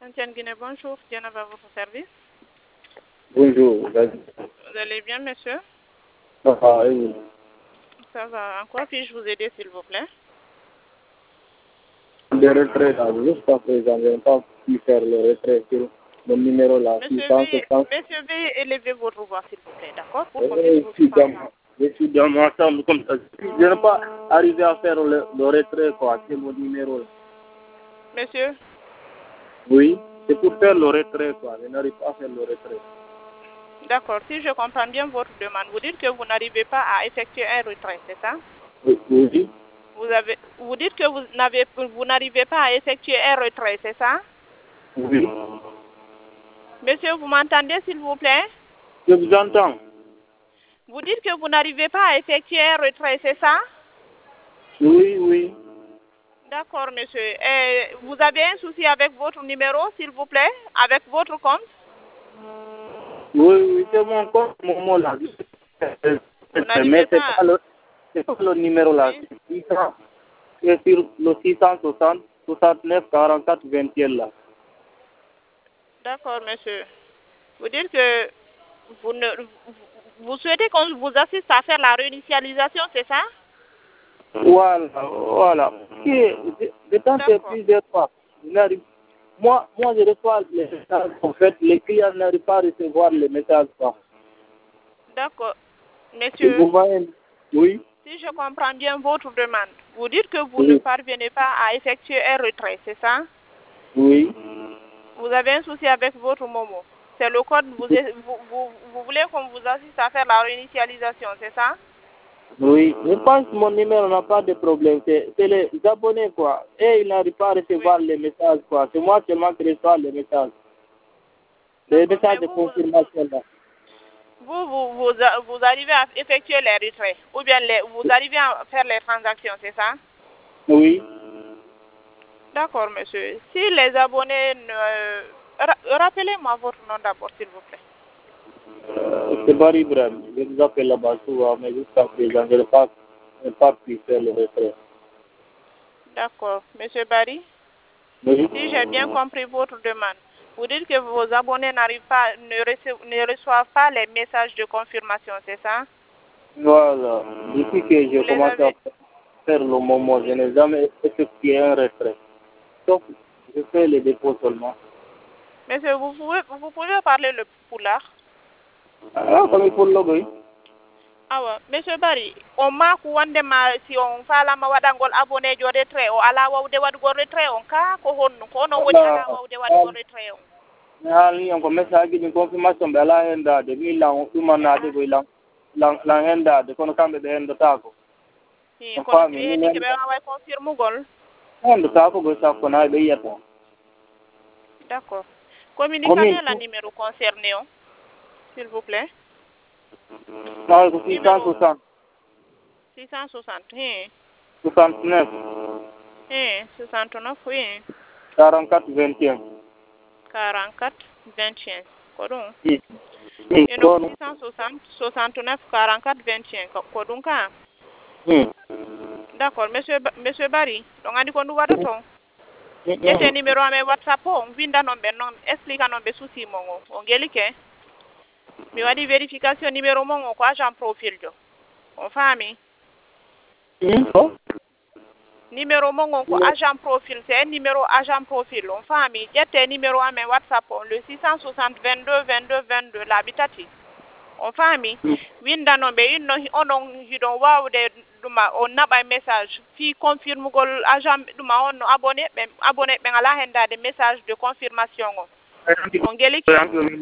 Antienne Guinée, bonjour. Diana va à votre service. Bonjour. Vous allez bien, monsieur? Ça va, et vous? Ça va. En quoi puis-je vous aider, s'il vous plaît? Le retrait, là, jusqu'à présent, je n'ai pas pu faire le retrait sur mon numéro là, Monsieur, 650. veuillez élever votre voix, s'il vous plaît, d'accord? Pour qu'on puisse vous Je suis dans ma chambre comme ça. Je n'ai pas arrivé à faire le retrait, quoi, sur mon numéro là. Monsieur? Oui, c'est pour faire le retrait, quoi. Je n'arrive pas à faire le retrait. D'accord. Si je comprends bien votre demande, vous dites que vous n'arrivez pas à effectuer un retrait, c'est ça? Oui. Vous dites que vous n'arrivez pas à effectuer un retrait, c'est ça? Oui. Monsieur, vous m'entendez, s'il vous plaît? Je vous entends. Vous dites que vous n'arrivez pas à effectuer un retrait, c'est ça? Oui. D'accord, monsieur. Vous avez un souci avec votre numéro, s'il vous plaît? Avec votre compte? Oui, c'est mon compte, mon mot là. Vous n'arrivez Mais pas... c'est pas le numéro là. Oui. C'est sur le 660 69 44 21 là. D'accord, monsieur. Vous dites que vous souhaitez qu'on vous assiste à faire la réinitialisation, c'est ça? Voilà. Je tente plusieurs fois. Moi, je reçois les messages. En fait, les clients n'arrivent pas à recevoir les messages. D'accord. Monsieur, Vous voyez? Oui. si je comprends bien votre demande, vous dites que vous ne parvenez pas à effectuer un retrait, c'est ça? Oui. Vous avez un souci avec votre Momo. C'est le code, vous voulez qu'on vous assiste à faire la réinitialisation, c'est ça? Oui, je pense que mon numéro n'a pas de problème. C'est les abonnés, quoi. Et ils n'arrivent pas à recevoir les messages, quoi. C'est moi seulement qui reçois les messages. Les messages de confirmation, là. Vous arrivez à effectuer les retraits, ou bien vous arrivez à faire les transactions, c'est ça? Oui. D'accord, monsieur. Si les abonnés rappelez-moi votre nom d'abord, s'il vous plaît. C'est Barry Ibrahim. Je vous appelle là-bas souvent, mais jusqu'à présent, je n'ai pas pu faire le retrait. D'accord. Monsieur Barry, Oui. si j'ai bien compris votre demande, vous dites que vos abonnés ne reçoivent pas les messages de confirmation, c'est ça? Voilà. Depuis que j'ai commencé à faire le moment, je n'ai jamais effectué un retrait. Sauf je fais les dépôts seulement. Monsieur, vous pouvez parler le poulard? Comme il faut le logo. Awa, monsieur Barry, on marque wande ma si on fala ma wadangol abonné jo retrait o ala wawde wadgo retrait on ka ko honno ko no woni ala wawde wadgo retrait on. Hali on ko message ni confirmation be ala henda de mi la dumanade ko la henda de kono kambe be henda tako. Kono si hendi ke be way confirme gol. Henda tako go sa ko na be yata. D'accord. Communiquez la numéro concerné, s'il vous plaît. Non, 660. 660, 69. 69, oui. 44 21. 44 21. Kodon. Oui. 660 69 44 21. Kodon ka. D'accord, monsieur Barry. Donc andi ko ndu wada ton. Jete numéro ame WhatsApp o winda non be non explica non be souci mongo. On gelike. Mi wadi vérification numéro mongo ko agent profil jo. On fami. Numéro mongo ko agent profil, c'est un numéro agent profil. On fami. Jete numéro ame WhatsApp o le 660 22 22 22 l'habitati. On fami. Winda non be inno onon hidon wawde duma on naba message fi confirme gol agent duma on abonné be ngala henda de message de confirmation on geli ki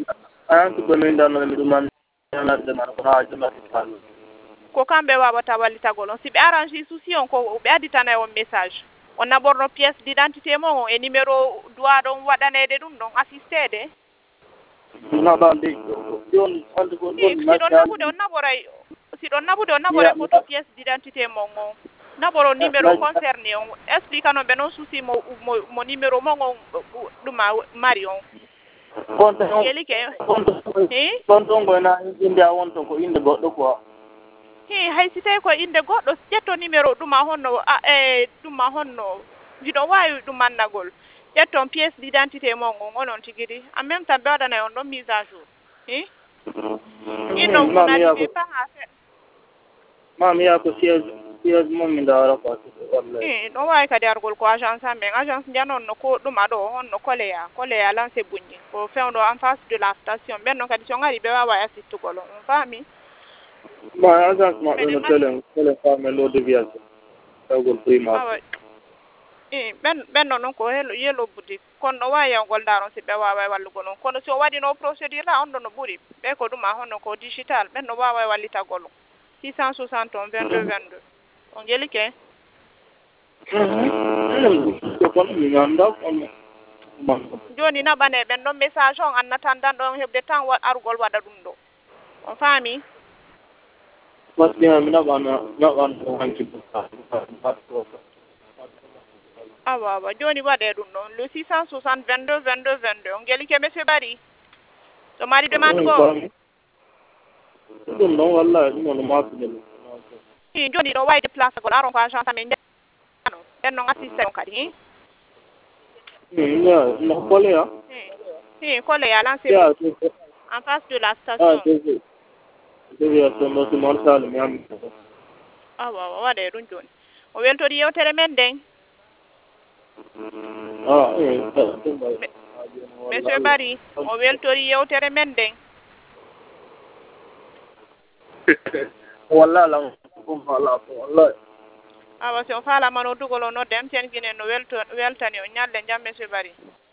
ko kambe wawata walita golon si be arrange souci on ko be aditana on message on naborno pièce d'identité mon e numéro doit don wadanede dum don assistede si don nabude photo pièce d'identité mon naboro numéro concerné on explique non be non souci mo numéro mon duma marion hay si tawi ko inde goɗɗo ƴetto numéro ɗuma honno ɗuma honno jiɗo wawi ɗum mannagol ƴetton pièce d'identité mon onon tigiri en même temps ɓe waɗana on ɗon mise à jour hi inno vous n'arrivez pas à faire mam ya ko siège mom mi ndawara quoi wallahi ɗon wawi kadi argol ko agence amen agence janon no ko ɗum aɗo on no koleya lancé buñi ko fewɗo en face de la station ɓen noon kadi so ngari ɓe wawa assistugol on faami ma agence ma ɗo no télé famel o déviation tawgol primaire ɓenno noon ko yelo boutique kono no wawi yawgol daron si ɓe wawa wallugol on kono si o waɗino procédure la on ɗo no ɓuuri ɓe ko ɗum a honno ko digital ɓen no wawa wallitagol on 660 on 22 22 on jelike joni naɓane ɓen ɗon message on annatan dan ɗon heɓde temps arugol waɗa ɗum ɗo on faami mi naɓan hanki awa joni waɗe ɗum ɗon le 660 22 22 22 on jelike monsieur Barry to mari demande goo ɗum ɗon wallahi ɗum ono mafidel joni ɗo wawi déplace gol aron ko agence amen jano ɓen noon assisté on kadi no koleya koleya lancé en face de la station déviation no simon sall mi ami awa waɗe ɗum joni o weltori yewtere men nden monsieur Barry o weltori yewtere men nden wallahi lam wallahi awa si on faalamano dugol o nodde m ten guinen no weltani o ñalle jam monsieur Barry